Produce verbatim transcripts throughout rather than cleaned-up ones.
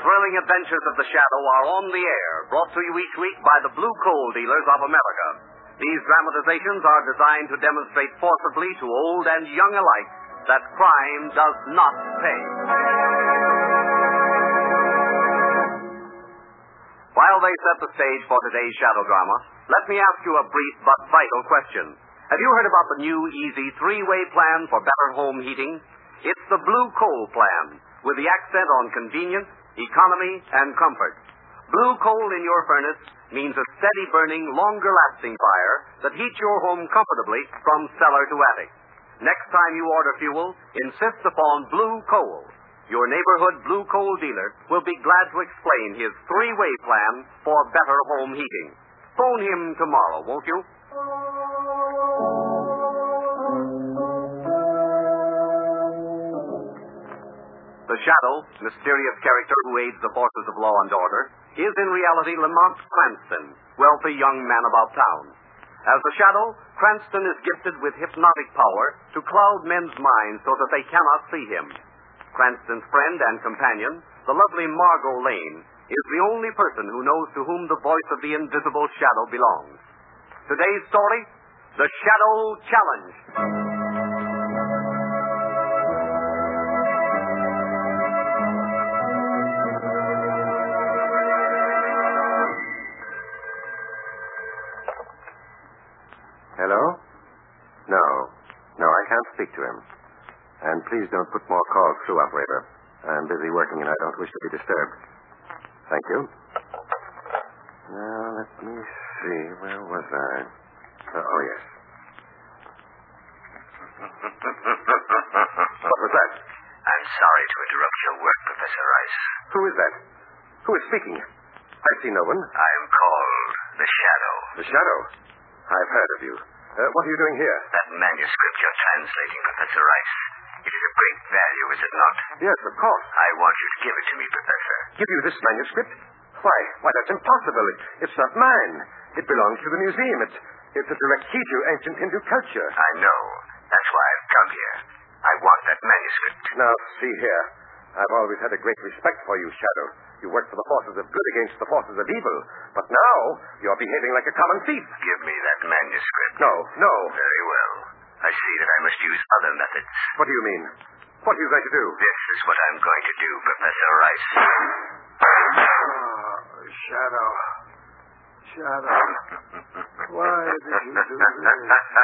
thrilling adventures of the Shadow are on the air, brought to you each week by the Blue Coal Dealers of America. These dramatizations are designed to demonstrate forcibly to old and young alike that crime does not pay. While they set the stage for today's shadow drama, let me ask you a brief but vital question. Have you heard about the new easy three-way plan for better home heating? It's the Blue Coal Plan, with the accent on convenience, economy, and comfort. Blue coal in your furnace means a steady-burning, longer-lasting fire that heats your home comfortably from cellar to attic. Next time you order fuel, insist upon Blue Coal. Your neighborhood Blue Coal dealer will be glad to explain his three-way plan for better home heating. Phone him tomorrow, won't you? The Shadow, mysterious character who aids the forces of law and order, is in reality Lamont Cranston, wealthy young man about town. As the Shadow, Cranston is gifted with hypnotic power to cloud men's minds so that they cannot see him. Cranston's friend and companion, the lovely Margot Lane, is the only person who knows to whom the voice of the invisible Shadow belongs. Today's story, The Shadow Challenge. Hello? No. No, I can't speak to him. And please don't put more calls through, operator. I'm busy working and I don't wish to be disturbed. Thank you. Now, let me see. Where was I? Uh, oh, yes. What was that? I'm sorry to interrupt your work, Professor Rice. Who is that? Who is speaking? I see no one. I am called the Shadow. The Shadow? I've heard of you. Uh, what are you doing here? That manuscript you're translating, Professor Rice. It is of great value, is it not? Yes, of course. I want you to give it to me, Professor. Give you this manuscript? Why, why, that's impossible. It, it's not mine. It belongs to the museum. It's, it's a direct key to ancient Hindu culture. I know. That's why I've come here. I want that manuscript. Now, see here. I've always had a great respect for you, Shadow. You work for the forces of good against the forces of evil. But now, you're behaving like a common thief. Give me that manuscript. No, no. Very well. I see that I must use other methods. What do you mean? What are you going to do? This is what I'm going to do, Professor Rice. Oh, Shadow. Shadow. Why did you do this?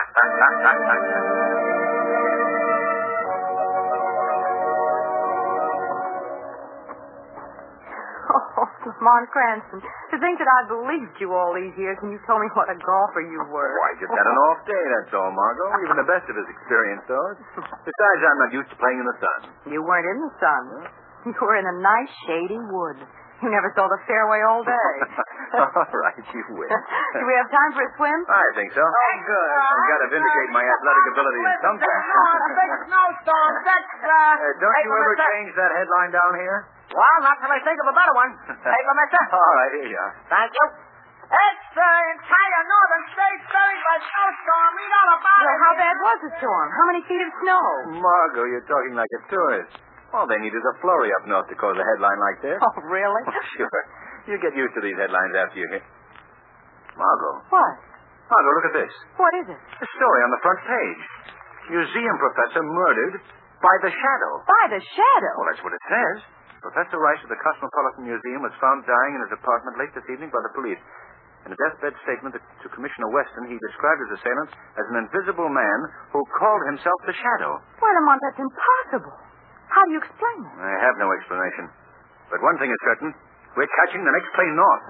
Oh, Lamont Cranston, to think that I believed you all these years when you told me what a golfer you were. Why, just had an off day, that's all, Margot. Even the best of us experience those. Besides, I'm not used to playing in the sun. You weren't in the sun. You were in a nice, shady wood. You never saw the fairway all day. All right, you win. Do we have time for a swim? I think so. Oh, good. I've got to vindicate my athletic ability in some sense. A big snowstorm. That's, uh... Uh, don't you ever mister. change that headline down here? Well, not till I think of a better one. Paper, mister? All right, here you are. Thank you. It's the uh, entire northern states buried by snowstorm. Read all about Well, it. how bad was the storm? How many feet of snow? Margot, you're talking like a tourist. All they need is a flurry up north to cause a headline like this. Oh, really? Oh, sure. You get used to these headlines after you hit. Margot. What? Margot, look at this. What is it? The story on the front page. Museum professor murdered by the Shadow. By the Shadow? Well, that's what it says. Professor Rice of the Cosmopolitan Museum was found dying in his apartment late this evening by the police. In a deathbed statement to Commissioner Weston, he described his assailant as an invisible man who called himself the Shadow. Well, Lamont, that's impossible. How do you explain it? I have no explanation. But one thing is certain. We're catching the next plane north.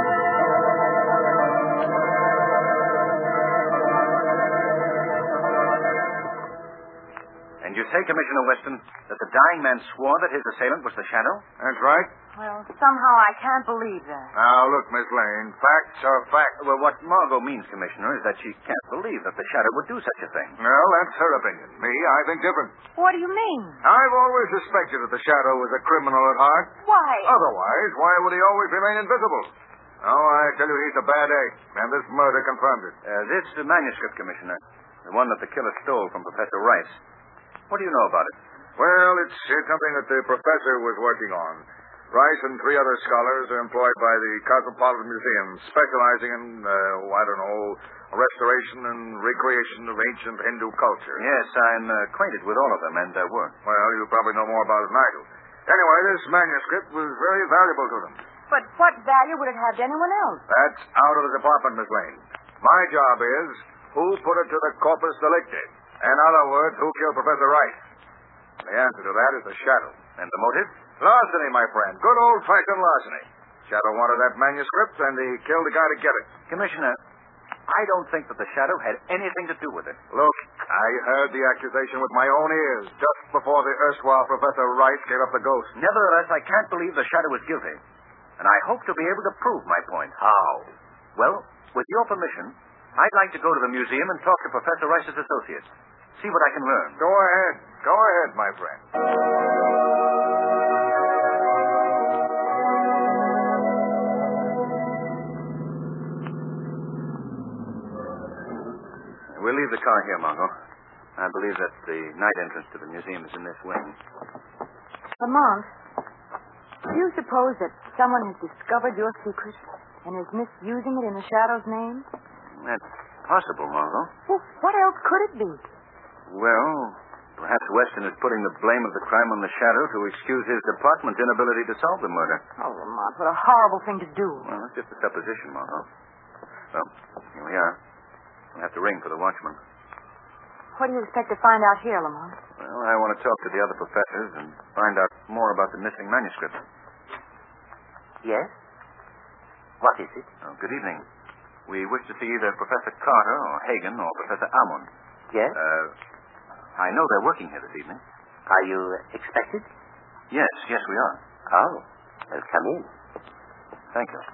And you say, Commissioner Weston, that the dying man swore that his assailant was the Shadow? That's right. Well, somehow I can't believe that. Now, look, Miss Lane, facts are facts. Well, what Margot means, Commissioner, is that she can't believe that the Shadow would do such a thing. Well, that's her opinion. Me, I think different. What do you mean? I've always suspected that the Shadow was a criminal at heart. Why? Otherwise, why would he always remain invisible? Oh, I tell you, he's a bad egg, and this murder confirms it. Uh, this is the manuscript, Commissioner. The one that the killer stole from Professor Rice. What do you know about it? Well, it's, it's something that the professor was working on. Rice and three other scholars are employed by the Cosmopolitan Museum, specializing in, uh, I don't know, restoration and recreation of ancient Hindu culture. Yes, I'm uh, acquainted with all of them and their work. Well, you probably know more about it than I do. Anyway, this manuscript was very valuable to them. But what value would it have to anyone else? That's out of the department, Miss Lane. My job is who put it to the corpus delicti. In other words, who killed Professor Rice. The answer to that is the Shadow. And the motive? Larceny, my friend. Good old-fashioned larceny. Shadow wanted that manuscript, and he killed the guy to get it. Commissioner, I don't think that the Shadow had anything to do with it. Look, I heard the accusation with my own ears just before the erstwhile Professor Rice gave up the ghost. Nevertheless, I can't believe the Shadow is guilty. And I hope to be able to prove my point. How? Well, with your permission, I'd like to go to the museum and talk to Professor Rice's associates. See what I can learn. Go ahead. Go ahead, my friend. We'll leave the car here, Margot. I believe that the night entrance to the museum is in this wing. Lamont, do you suppose that someone has discovered your secret and is misusing it in the Shadow's name? That's possible, Margot. Well, what else could it be? Well, perhaps Weston is putting the blame of the crime on the Shadow to excuse his department's inability to solve the murder. Oh, Lamont, what a horrible thing to do. Well, that's just a supposition, Margot. Well, here we are. We'll have to ring for the watchman. What do you expect to find out here, Lamont? Well, I want to talk to the other professors and find out more about the missing manuscript. Yes? What is it? Oh, good evening. We wish to see either Professor Carter or Hagen or Professor Almond. Yes? Uh, I know they're working here this evening. Are you expected? Yes, yes, we are. Oh, well, come in. Thank you.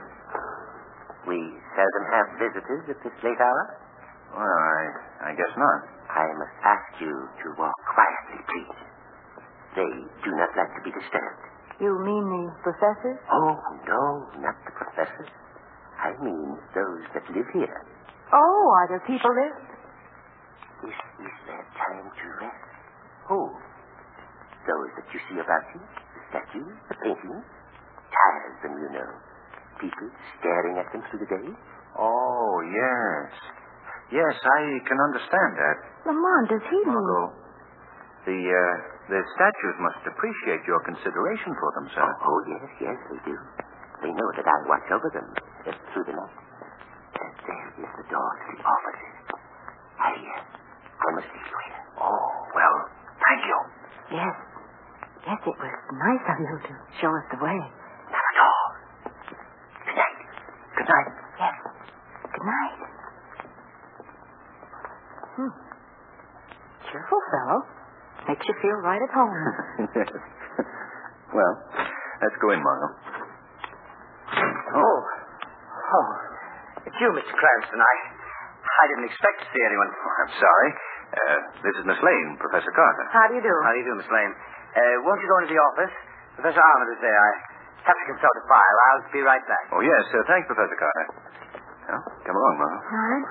We seldom have visitors at this late hour. Well, I, I guess not. I must ask you to walk quietly, please. They do not like to be disturbed. You mean the professors? Oh, no, not the professors. I mean those that live here. Oh, are there people there? This is their time to rest. Who? Those that you see about you, the statues, the paintings. Tired of them, you know. People staring at them through the day. Oh, yes. Yes, I can understand that. Lamont, does he mean... Margot, the, uh, the statues must appreciate your consideration for them, sir. Oh, oh, yes, yes, they do. They know that I watch over them uh, through the night. And there is the door to the offices. I, uh, I must leave you here. Oh, well, thank you. Yes. Yes, it was nice of you to show us the way. Not at all. Good night. Good night. Yes. Good night. Hmm. Cheerful fellow. Makes you feel right at home. Well, let's go in, Margot. Oh. Oh. It's you, Mister Cranston. I, I didn't expect to see anyone. Oh, I'm sorry. Uh, this is Miss Lane, Professor Carter. How do you do? How do you do, Miss Lane? Uh, won't you go into the office? Professor Arnold is there. I have to consult a file. I'll be right back. Oh, yes. Uh, thanks, Professor Carter. Well, come along, Margot. All right.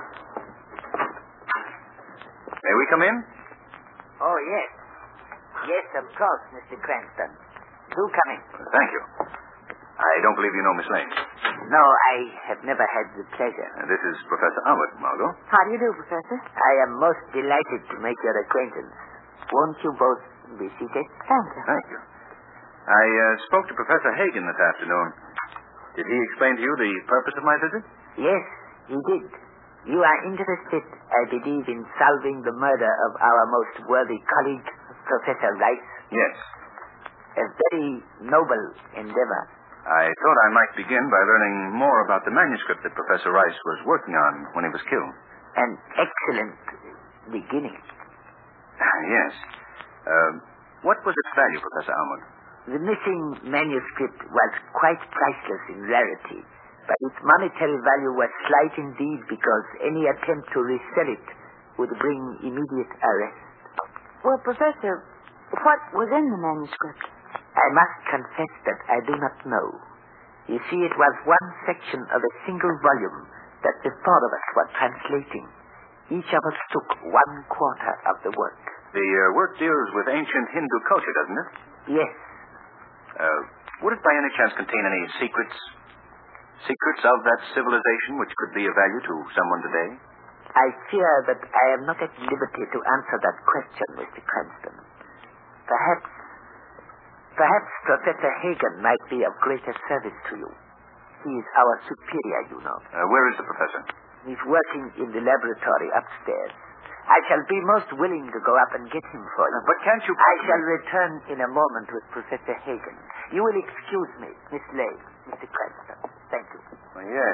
May we come in? Oh, yes. Yes, of course, Mister Cranston. Do come in. Uh, thank you. I don't believe you know Miss Lane. No, I have never had the pleasure. Uh, this is Professor Albert, Margot. How do you do, Professor? I am most delighted to make your acquaintance. Won't you both be seated? Thank you. Thank you. I uh, spoke to Professor Hagen this afternoon. Did he explain to you the purpose of my visit? Yes, he did. You are interested, I believe, in solving the murder of our most worthy colleague, Professor Rice? Yes. A very noble endeavor. I thought I might begin by learning more about the manuscript that Professor Rice was working on when he was killed. An excellent beginning. Yes. Uh, what was its value, Professor Almond? The missing manuscript was quite priceless in rarity, but its monetary value was slight indeed because any attempt to resell it would bring immediate arrest. Well, Professor, what was in the manuscript? I must confess that I do not know. You see, it was one section of a single volume that the four of us were translating. Each of us took one quarter of the work. The uh, work deals with ancient Hindu culture, doesn't it? Yes. Uh, Would it by any chance contain any secrets? Secrets of that civilization which could be of value to someone today? I fear that I am not at liberty to answer that question, Mister Cranston. Perhaps, perhaps Professor Hagen might be of greater service to you. He is our superior, you know. Uh, where is the professor? He's working in the laboratory upstairs. I shall be most willing to go up and get him for you. Uh, but can't you... I shall return in a moment with Professor Hagen. You will excuse me, Miss Lane, Mister Cranston. Thank you. Oh, yes.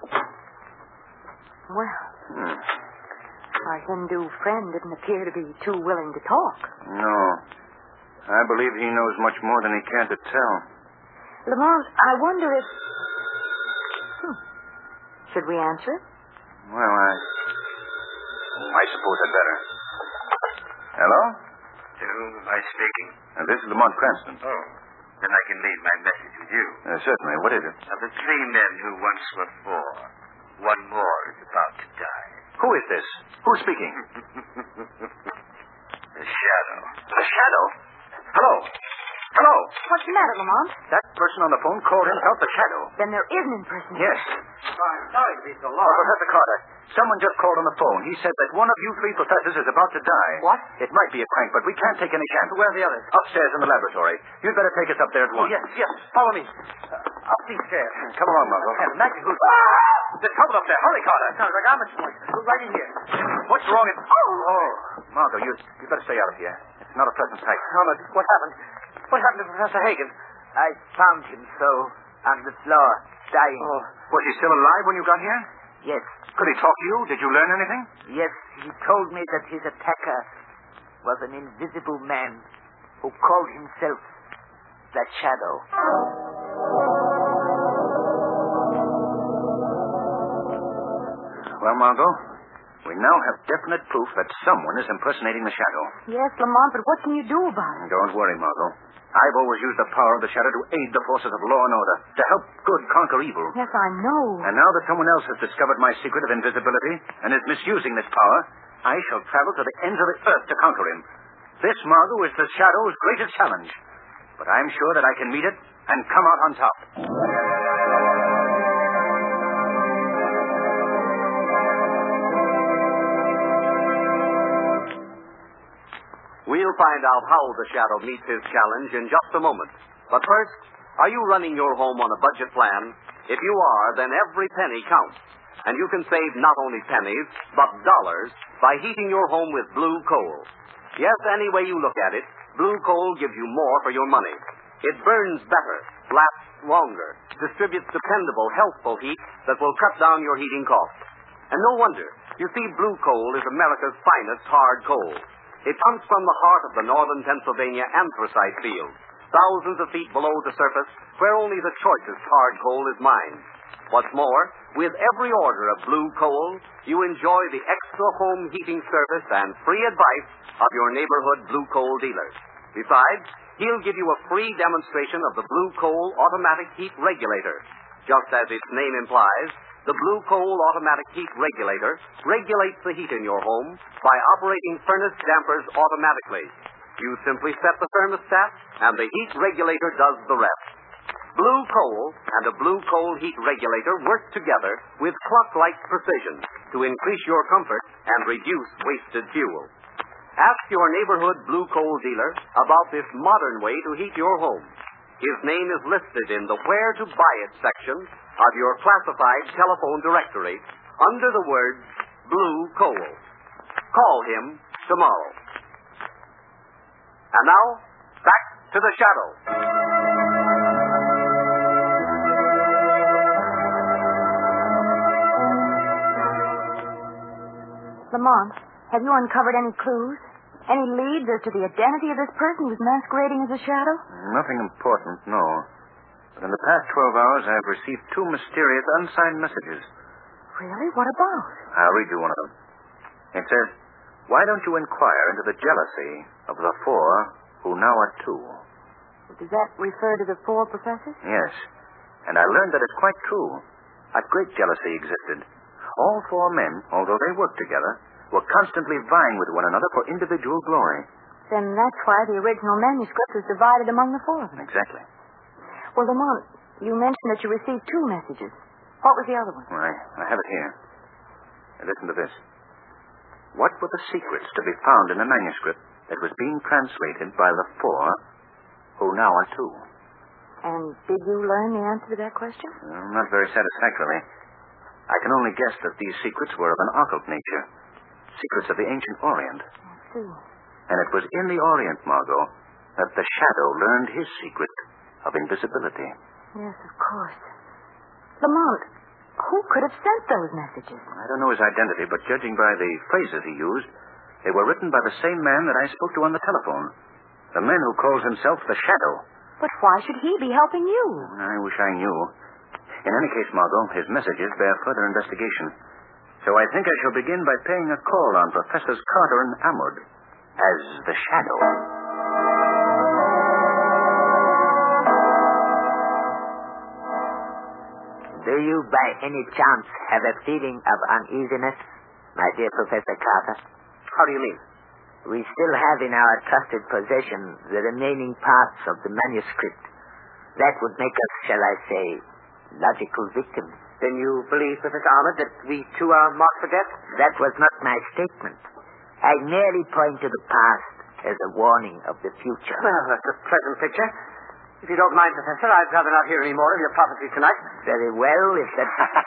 Well, Hmm. our Hindu friend didn't appear to be too willing to talk. No. I believe he knows much more than he can to tell. Lamont, I wonder if... Hmm. Should we answer? Well, I... I suppose I'd better. Hello? To whom am I speaking? Uh, this is Lamont Cranston. Oh, then I can leave my message with you. Uh, certainly. What is it? Of the three men who once were four, one more is about to die. Who is this? Who's speaking? The Shadow. The Shadow? Hello? Hello? What's the matter, Lamont? That person on the phone called himself the Shadow. Then there is an impersonation. Yes. I'm sorry to be so long. Oh, Professor Carter, someone just called on the phone. He said that one of you three professors is about to die. What? It might be a crank, but we can't take any chance. Where are the others? Upstairs in the laboratory. You'd better take us up there at Oh, once. yes, yes. Follow me. Uh, up these stairs. Come along, Margot. And Maggie, who's... Ah! There's trouble up there. Hurry, Carter. Sounds like Ahmed's voice. Who's right in here? What's wrong? In... Oh, Margot, you, you better stay out of here. It's not a pleasant sight. Ahmed, what happened? What happened to Professor Hagen? I found him so, on the floor, dying. Oh. Was he still alive when you got here? Yes, Could he talk to you? Did you learn anything? yes, he told me that his attacker was an invisible man who called himself the Shadow. Well, Margot, we now have definite proof that someone is impersonating the Shadow. Yes, Lamont, but what can you do about it? Don't worry, Margot. I've always used the power of the Shadow to aid the forces of law and order, to help good conquer evil. Yes, I know. And now that someone else has discovered my secret of invisibility and is misusing this power, I shall travel to the ends of the earth to conquer him. This, Margot, is the Shadow's greatest challenge. But I'm sure that I can meet it and come out on top. We'll find out how the Shadow meets his challenge in just a moment. But first, are you running your home on a budget plan? If you are, then every penny counts. And you can save not only pennies, but dollars by heating your home with blue coal. Yes, any way you look at it, blue coal gives you more for your money. It burns better, lasts longer, distributes dependable, healthful heat that will cut down your heating costs. And no wonder. You see, blue coal is America's finest hard coal. It comes from the heart of the northern Pennsylvania anthracite fields, thousands of feet below the surface, where only the choicest hard coal is mined. What's more, with every order of blue coal, you enjoy the extra home heating service and free advice of your neighborhood blue coal dealer. Besides, he'll give you a free demonstration of the blue coal automatic heat regulator. Just as its name implies, the Blue Coal Automatic Heat Regulator regulates the heat in your home by operating furnace dampers automatically. You simply set the thermostat, and the heat regulator does the rest. Blue coal and a Blue Coal Heat Regulator work together with clock-like precision to increase your comfort and reduce wasted fuel. Ask your neighborhood Blue Coal dealer about this modern way to heat your home. His name is listed in the Where to Buy It section of your classified telephone directory under the words Blue Coal. Call him tomorrow. And now, back to the Shadow. Lamont, have you uncovered any clues? Any leads as to the identity of this person who's masquerading as a Shadow? Nothing important, no. But in the past twelve hours, I have received two mysterious unsigned messages. Really? What about? I'll read you one of them. It says, "Why don't you inquire into the jealousy of the four who now are two?" Does that refer to the four professors? Yes. And I learned that it's quite true. A great jealousy existed. All four men, although they worked together, were constantly vying with one another for individual glory. Then that's why the original manuscript was divided among the four of them. Exactly. Well, Lamont, you mentioned that you received two messages. What was the other one? I, I have it here. Now, listen to this. What were the secrets to be found in the manuscript that was being translated by the four who now are two? And did you learn the answer to that question? Well, not very satisfactorily. I can only guess that these secrets were of an occult nature. Secrets of the ancient Orient. I see. And it was in the Orient, Margot, that the Shadow learned his secret of invisibility. Yes, of course. Lamont, who could have sent those messages? I don't know his identity, but judging by the phrases he used, they were written by the same man that I spoke to on the telephone. The man who calls himself the Shadow. But why should he be helping you? I wish I knew. In any case, Margot, his messages bear further investigation. So I think I shall begin by paying a call on Professors Carter and Amwood as the Shadow. Do you by any chance have a feeling of uneasiness, my dear Professor Carter? How do you mean? We still have in our trusted possession the remaining parts of the manuscript. That would make us, shall I say, logical victims. Then you believe, Professor Ahmed, that we too are marked for death? That was not my statement. I merely point to the past as a warning of the future. Well, that's a pleasant picture. If you don't mind, Professor, I'd rather not hear any more of your prophecy tonight. Very well, if that...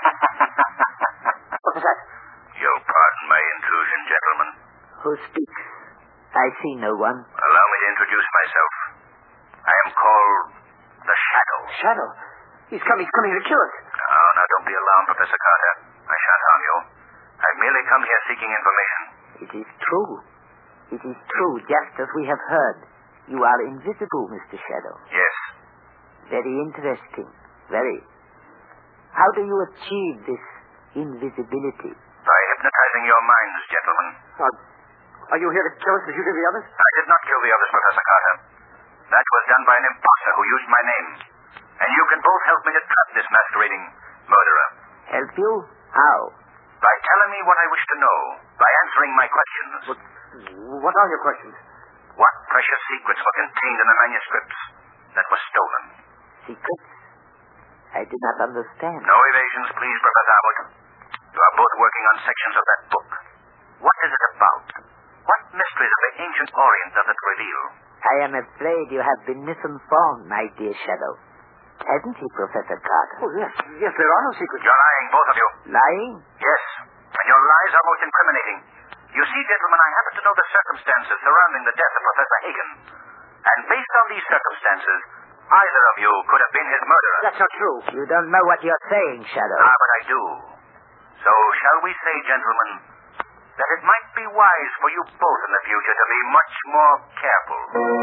What was that? You'll pardon my intrusion, gentlemen. Who speaks? I see no one. Allow me to introduce myself. I am called the Shadow. Shadow? He's coming, he's coming to kill us. Oh, now don't be alarmed, Professor Carter. I shan't harm you. I've merely come here seeking information. It is true. It is true, just as we have heard. You are invisible, Mister Shadow. Yes. Very interesting. Very. How do you achieve this invisibility? By hypnotizing your minds, gentlemen. Uh, are you here to kill us as you did the others? I did not kill the others, Professor Carter. That was done by an imposter who used my name. And you can both help me to trap this masquerading murderer. Help you? How? By telling me what I wish to know. By answering my questions. What, what are your questions? What precious secrets were contained in the manuscripts that were stolen? Secrets? I do not understand. No evasions, please, Professor Abbott. You are both working on sections of that book. What is it about? What mysteries of the ancient Orient does it reveal? I am afraid you have been misinformed, my dear Shadow. Hasn't he, Professor Carter? Oh, yes. Yes, there are no secrets. You're lying, both of you. Lying? Yes. And your lies are most incriminating. You see, gentlemen, I happen to know the circumstances surrounding the death of Professor Hagen. And based on these circumstances, either of you could have been his murderer. That's not true. You don't know what you're saying, Shadow. Ah, but I do. So shall we say, gentlemen, that it might be wise for you both in the future to be much more careful.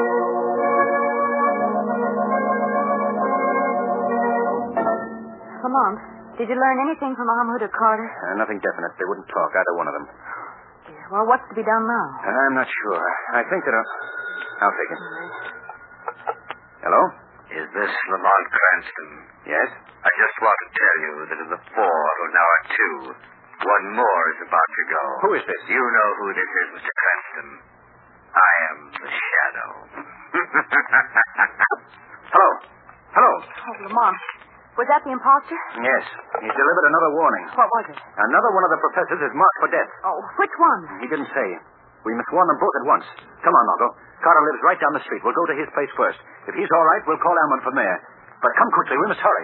Lamont, did you learn anything from Ahmed or Carter? Uh, nothing definite. They wouldn't talk, either one of them. Dear. Well, what's to be done now? I'm not sure. I think that I'll... I'll take it. Hello? Is this Lamont Cranston? Yes? I just want to tell you that of the four who now are two, one more is about to go. Who is this? You know who this is, Mister Cranston. I am the Shadow. Hello. Hello. Oh, Lamont. Was that the imposter? Yes. He's delivered another warning. What was it? Another one of the professors is marked for death. Oh, which one? He didn't say. We must warn them both at once. Come on, Margot. Carter lives right down the street. We'll go to his place first. If he's all right, we'll call Almond from there. But come quickly. We must hurry.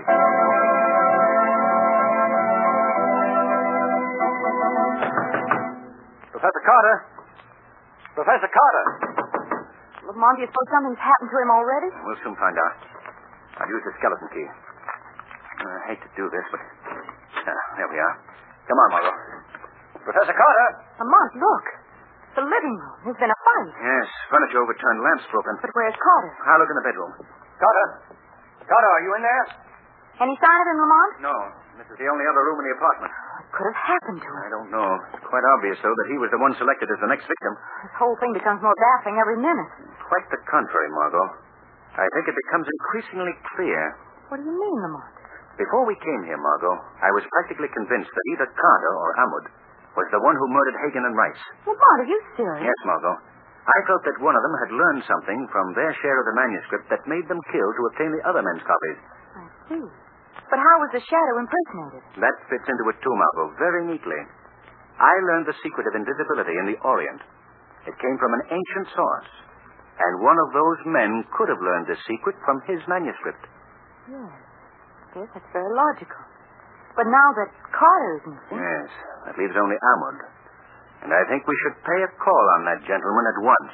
Professor Carter. Professor Carter. Lamont, do you suppose something's happened to him already? We'll soon find out. I'll use the skeleton key. I hate to do this, but... Uh, there we are. Come on, Margot. Professor Carter! Lamont, look. The living room. There's been a fight. Yes, furniture overturned, lamps broken. But where's Carter? I'll look in the bedroom. Carter! Carter, are you in there? Any sign of him, Lamont? No. This is the only other room in the apartment. What could have happened to him? I don't know. It's quite obvious, though, that he was the one selected as the next victim. This whole thing becomes more baffling every minute. Quite the contrary, Margot. I think it becomes increasingly clear. What do you mean, Lamont? Before we came here, Margot, I was practically convinced that either Carter or Amwood was the one who murdered Hagen and Rice. Lamont, are you serious? Yes, Margot. I felt that one of them had learned something from their share of the manuscript that made them kill to obtain the other men's copies. I see. But how was the shadow impersonated? That fits into it too, Margot, very neatly. I learned the secret of invisibility in the Orient. It came from an ancient source. And one of those men could have learned this secret from his manuscript. Yes. Yes, that's very logical. But now that Carter is missing... Yes, that leaves only Ahmad. And I think we should pay a call on that gentleman at once.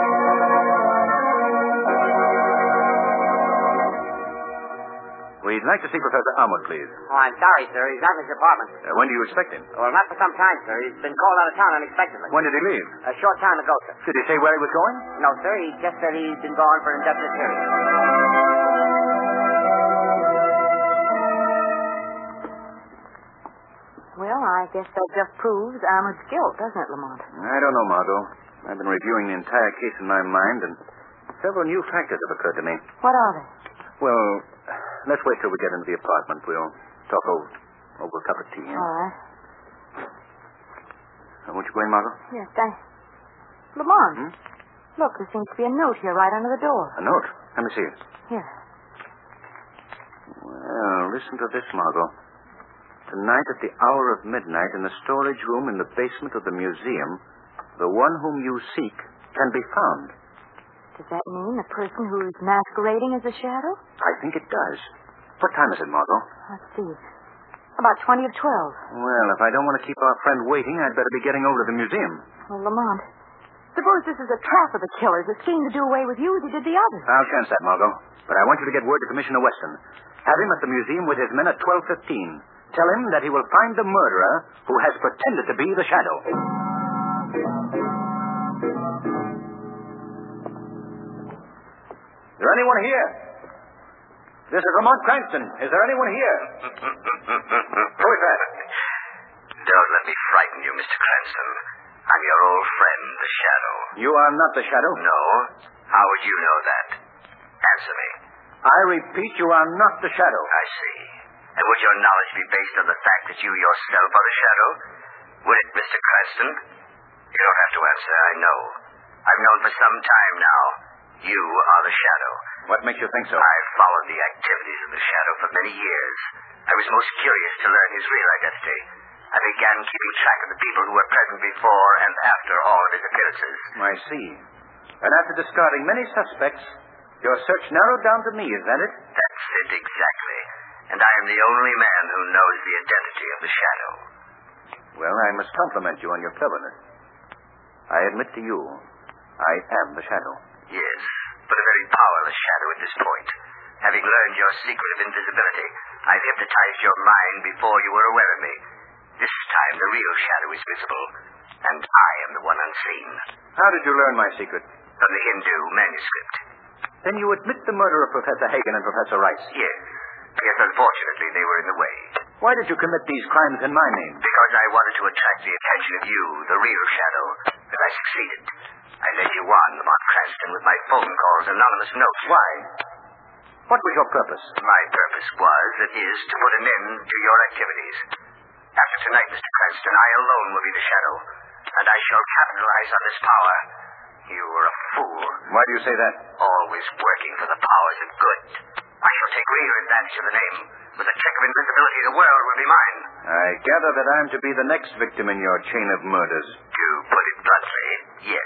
We'd like to see Professor Ahmad, please. Oh, I'm sorry, sir. He's not in his apartment. Uh, when do you expect him? Well, not for some time, sir. He's been called out of town unexpectedly. When did he leave? A short time ago, sir. Did he say where he was going? No, sir. He just said he's been gone for an indefinite period. Well, I guess that just proves Ahmad's guilt, doesn't it, Lamont? I don't know, Margot. I've been reviewing the entire case in my mind, and several new factors have occurred to me. What are they? Well, let's wait till we get into the apartment. We'll talk over, over a cup of tea. All right. Uh, won't you go in, Margot? Yes, thanks. Lamont, Hmm? look, there seems to be a note here right under the door. A note? Let me see it. Here. Well, listen to this, Margot. Tonight at the hour of midnight in the storage room in the basement of the museum, the one whom you seek can be found. Does that mean the person who's masquerading as a shadow? I think it does. What time is it, Margot? Let's see. About twenty of twelve. Well, if I don't want to keep our friend waiting, I'd better be getting over to the museum. Well, Lamont, suppose this is a trap of the killers that scheme to do away with you as he did the others. I'll chance that, Margot. But I want you to get word to Commissioner Weston. Have him at the museum with his men at twelve fifteen. Tell him that he will find the murderer who has pretended to be the shadow. Is there anyone here? This is Lamont Cranston. Is there anyone here? Who is that? Don't let me frighten you, Mister Cranston. I'm your old friend, the Shadow. You are not the shadow? No? How would you know that? Answer me. I repeat, you are not the shadow. I see. And would your knowledge be based on the fact that you yourself are the Shadow? Would it, Mister Cranston? You don't have to answer, I know. I've known for some time now. You are the Shadow. What makes you think so? I've followed the activities of the Shadow for many years. I was most curious to learn his real identity. I began keeping track of the people who were present before and after all of his appearances. I see. And after discarding many suspects, your search narrowed down to me, is that it? That's it, exactly. And I am the only man who knows the identity of the Shadow. Well, I must compliment you on your cleverness. I admit to you, I am the Shadow. Yes, but a very powerless Shadow at this point. Having learned your secret of invisibility, I've hypnotized your mind before you were aware of me. This time the real Shadow is visible, and I am the one unseen. How did you learn my secret? From the Hindu manuscript. Then you admit the murder of Professor Hagen and Professor Rice? Yes. Yes, unfortunately, they were in the way. Why did you commit these crimes in my name? Because I wanted to attract the attention of you, the real Shadow, and I succeeded. I led you on, Lamont Cranston, with my phone calls and anonymous notes. Why? What was your purpose? My purpose was, and is, to put an end to your activities. After tonight, Mister Cranston, I alone will be the Shadow, and I shall capitalize on this power. You were a fool. Why do you say that? Always working for the powers of good. I shall take greater advantage of the name. With a trick of invisibility, the world will be mine. I gather that I'm to be the next victim in your chain of murders. To put it bluntly, yes.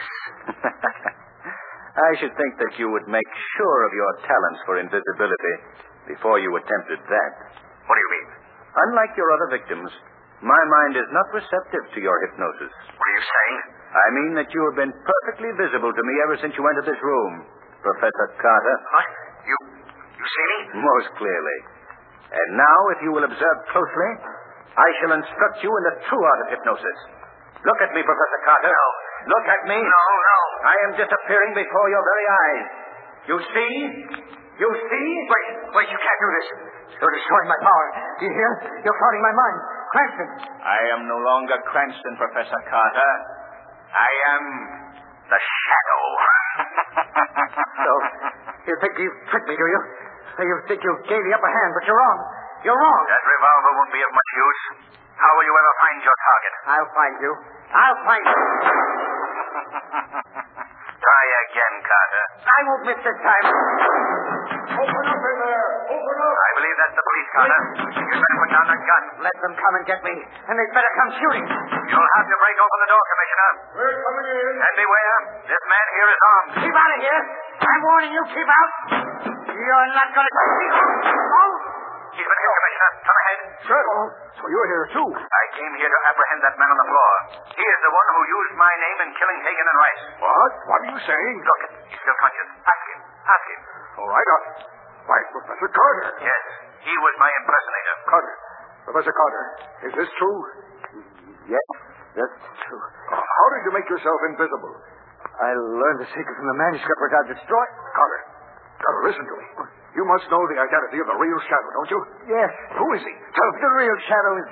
I should think that you would make sure of your talents for invisibility before you attempted that. What do you mean? Unlike your other victims, my mind is not receptive to your hypnosis. What are you saying? I mean that you have been perfectly visible to me ever since you entered this room, Professor Carter. What? You... you see me? Most clearly. And now, if you will observe closely, I shall instruct you in the true art of hypnosis. Look at me, Professor Carter. No. Look at me. No, no. I am disappearing before your very eyes. You see? You see? Wait, wait, you can't do this. You're destroying my power. Do you hear? You're clouding my mind. Cranston. I am no longer Cranston, Professor Carter. I am the Shadow. So, you think you've tricked me, do you? You think you gave the upper hand, but you're wrong. You're wrong. That revolver won't be of much use. How will you ever find your target? I'll find you. I'll find you. Try again, Carter. I won't miss this time. Open up in there! Open up! I believe that's the police, Carter. You'd better put down that gun. Let them come and get me, and they'd better come shooting. You'll have to break open the door, Commissioner. We're coming in. And beware, this man here is armed. Keep out of here. I'm warning you, keep out. You're not going to... Oh! He's been hit, Commissioner. Come ahead. Sir, oh, so you're here, too. I came here to apprehend that man on the floor. He is the one who used my name in killing Hagen and Rice. What? What are you saying? Look, he's still conscious. Ask him. Ask him. All right, uh, why, Professor Carter. Yes, he was my impersonator. Carter. Professor Carter, is this true? Yes, that's true. Uh, how did you make yourself invisible? I learned the secret from the manuscript where God destroyed... Carter, Carter, listen to me. You must know the identity of the real Shadow, don't you? Yes. Who is he? Tell me. The real Shadow is...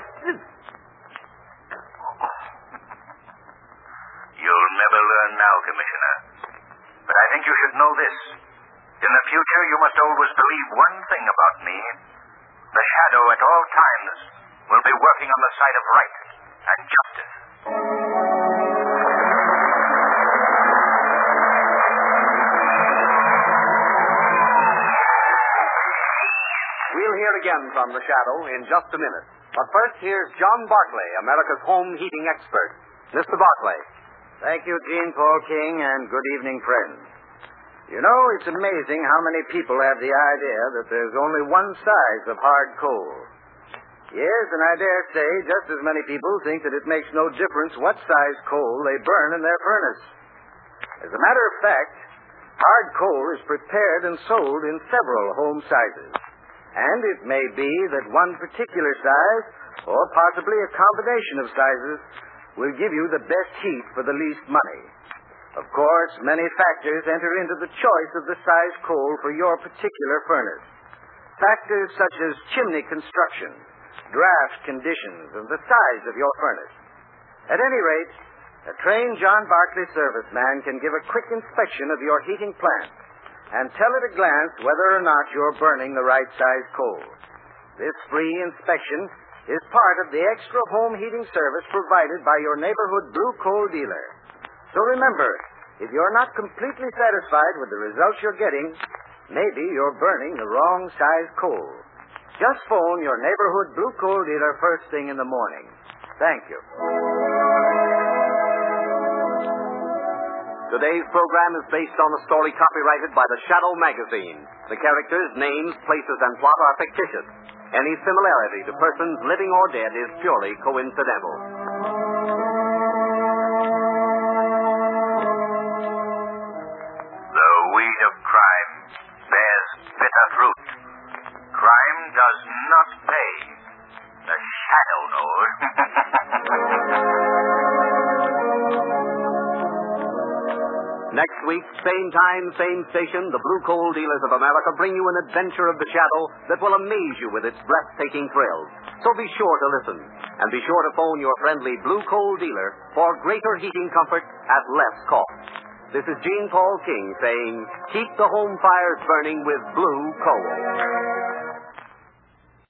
You'll never learn now, Commissioner. But I think you should know this. In the future, you must always believe one thing about me. The Shadow at all times will be working on the side of right and justice. We'll hear again from the Shadow in just a minute. But first, here's John Barclay, America's home heating expert. Mister Barclay. Thank you, Jean Paul King, and good evening, friends. You know, it's amazing how many people have the idea that there's only one size of hard coal. Yes, and I dare say just as many people think that it makes no difference what size coal they burn in their furnace. As a matter of fact, hard coal is prepared and sold in several home sizes. And it may be that one particular size, or possibly a combination of sizes, will give you the best heat for the least money. Of course, many factors enter into the choice of the size coal for your particular furnace. Factors such as chimney construction, draft conditions, and the size of your furnace. At any rate, a trained John Barclay serviceman can give a quick inspection of your heating plant and tell at a glance whether or not you're burning the right size coal. This free inspection is part of the extra home heating service provided by your neighborhood blue coal dealer. So remember, if you're not completely satisfied with the results you're getting, maybe you're burning the wrong size coal. Just phone your neighborhood blue coal dealer first thing in the morning. Thank you. Today's program is based on a story copyrighted by the Shadow magazine. The characters, names, places, and plot are fictitious. Any similarity to persons living or dead is purely coincidental. The weed of crime bears bitter fruit. Crime does not pay. The Shadow knows. Next week, same time, same station, the Blue Coal Dealers of America bring you an adventure of the Shadow that will amaze you with its breathtaking thrills. So be sure to listen, and be sure to phone your friendly Blue Coal dealer for greater heating comfort at less cost. This is Jean Paul King saying, keep the home fires burning with Blue Coal.